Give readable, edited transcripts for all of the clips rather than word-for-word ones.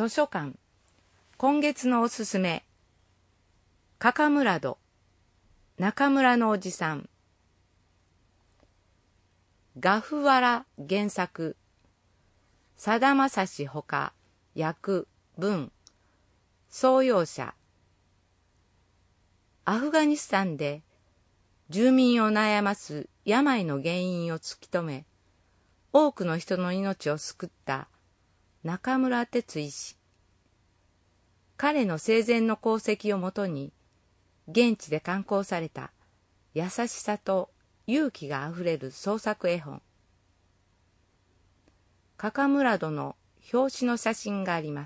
図書館。今月のおすすめ。かかむらど、中村のおじさん。ガフワラ原作。さだまさしほか、訳、文。創用者。アフガニスタンで住民を悩ます病の原因を突き止め、多くの人の命を救った中村哲医師。彼の生前の功績をもとに、現地で刊行された優しさと勇気があふれる創作絵本。かかむらどの表紙の写真があります。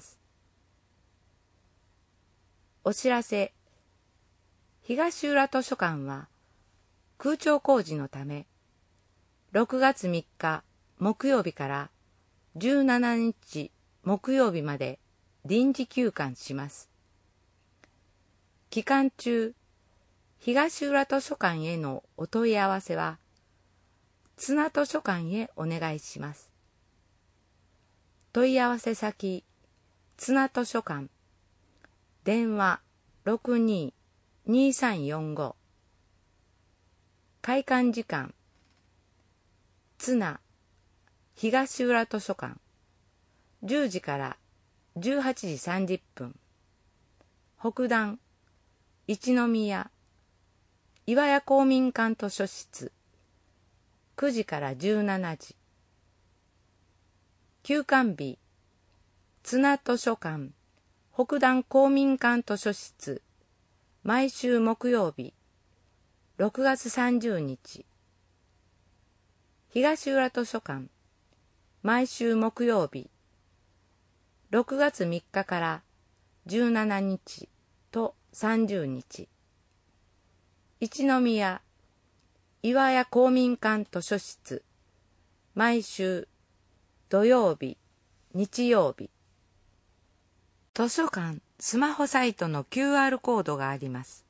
お知らせ。東浦図書館は空調工事のため、6月3日木曜日から17日木曜日まで臨時休館します。期間中、東浦図書館へのお問い合わせは、綱図書館へお願いします。問い合わせ先、綱図書館、電話62-2345、開館時間、綱東浦図書館、10時から18時30分、北段、一宮、岩屋公民館図書室、9時から17時。休館日、綱図書館、北段公民館図書室、毎週木曜日、6月30日。東浦図書館、毎週木曜日、6月3日から17日と30日。一宮、岩屋公民館図書室、毎週土曜日、日曜日。図書館スマホサイトの QR コードがあります。